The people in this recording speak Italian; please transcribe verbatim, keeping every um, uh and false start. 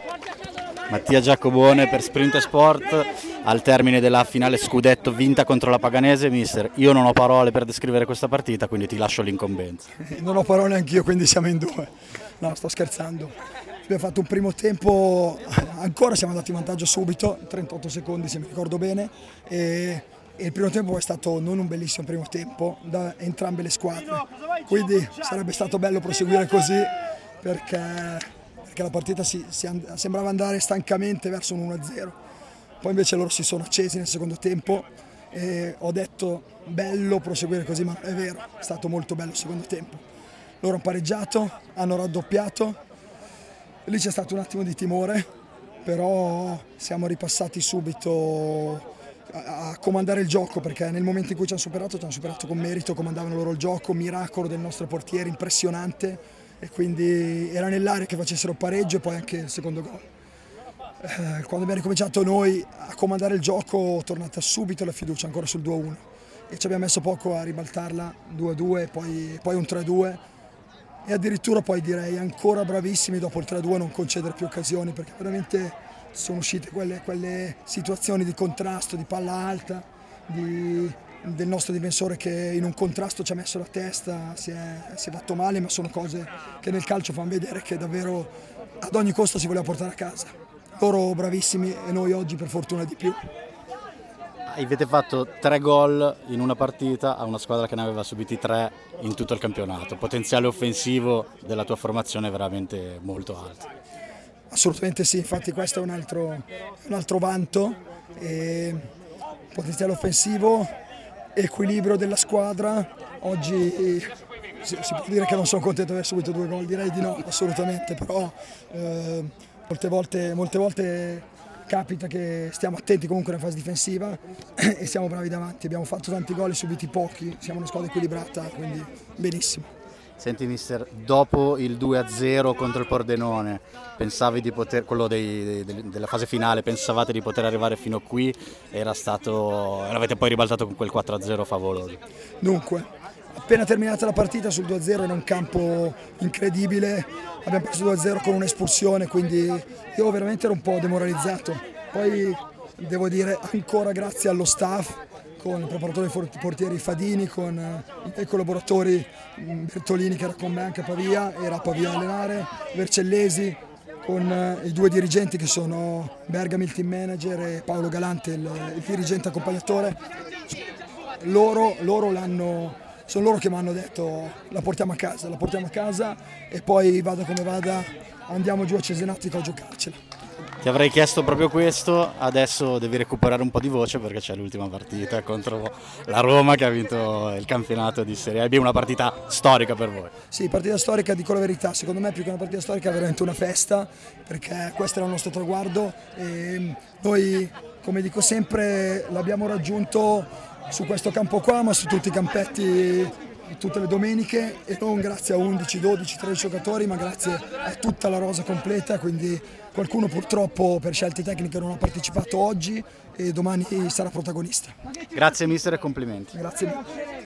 Mattia Giacobone per Sprint Sport, al termine della finale scudetto vinta contro la Paganese. Mister, io non ho parole per descrivere questa partita, quindi ti lascio l'incombenza. Non ho parole anch'io, quindi siamo in due. No, sto scherzando. Abbiamo fatto un primo tempo, ancora siamo andati in vantaggio subito, trentotto secondi se mi ricordo bene, e, e il primo tempo è stato non un bellissimo primo tempo da entrambe le squadre, quindi sarebbe stato bello proseguire così perché, perché la partita si, si and- sembrava andare stancamente verso un uno a zero, poi invece loro si sono accesi nel secondo tempo e ho detto bello proseguire così, ma è vero, è stato molto bello il secondo tempo. Loro hanno pareggiato, hanno raddoppiato. Lì c'è stato un attimo di timore, però siamo ripassati subito a, a comandare il gioco, perché nel momento in cui ci hanno superato, ci hanno superato con merito, comandavano loro il gioco, miracolo del nostro portiere, impressionante, e quindi era nell'aria che facessero pareggio e poi anche il secondo gol. Eh, quando abbiamo ricominciato noi a comandare il gioco, è tornata subito la fiducia ancora sul due a uno e ci abbiamo messo poco a ribaltarla, due a due, poi, poi un tre a due. E addirittura poi direi ancora bravissimi dopo il tre a due a non concedere più occasioni, perché veramente sono uscite quelle, quelle situazioni di contrasto, di palla alta, di, del nostro difensore che in un contrasto ci ha messo la testa, si è, si è fatto male, ma sono cose che nel calcio fanno vedere che davvero ad ogni costo si voleva portare a casa. Loro bravissimi e noi oggi per fortuna di più. Avete fatto tre gol in una partita a una squadra che ne aveva subiti tre in tutto il campionato. Potenziale offensivo della tua formazione è veramente molto alto. Assolutamente sì, infatti questo è un altro, un altro vanto. E potenziale offensivo, equilibrio della squadra. Oggi si, si può dire che non sono contento di aver subito due gol, direi di no, assolutamente, però eh, molte volte, molte volte capita che stiamo attenti comunque nella fase difensiva e siamo bravi davanti. Abbiamo fatto tanti gol e subiti pochi, siamo una squadra equilibrata, quindi benissimo. Senti mister, dopo il due a zero contro il Pordenone, pensavi di poter, quello dei, dei, della fase finale, pensavate di poter arrivare fino qui, era stato, l'avete poi ribaltato con quel quattro a zero favoloso. Dunque, appena terminata la partita sul due a zero in un campo incredibile, abbiamo preso due a zero con un'espulsione, quindi io veramente ero un po' demoralizzato. Poi devo dire ancora grazie allo staff, con il preparatore dei portieri Fadini, con i miei collaboratori Bertolini che era con me anche a Pavia, era a Pavia a allenare, Vercellesi, con i due dirigenti che sono Bergami il team manager e Paolo Galante il, il dirigente accompagnatore. Loro, loro l'hanno, sono loro che mi hanno detto la portiamo a casa, la portiamo a casa e poi vada come vada andiamo giù a Cesenatico a giocarcela. Ti avrei chiesto proprio questo, adesso devi recuperare un po' di voce perché c'è l'ultima partita contro la Roma che ha vinto il campionato di Serie A B, una partita storica per voi. Sì, partita storica, dico la verità, secondo me più che una partita storica è veramente una festa, perché questo era il nostro traguardo e noi, come dico sempre, l'abbiamo raggiunto su questo campo qua, ma su tutti i campetti tutte le domeniche, e non grazie a undici, dodici, tredici giocatori, ma grazie a tutta la rosa completa, quindi qualcuno purtroppo per scelte tecniche non ha partecipato oggi e domani sarà protagonista. Grazie mister e complimenti. Grazie mille.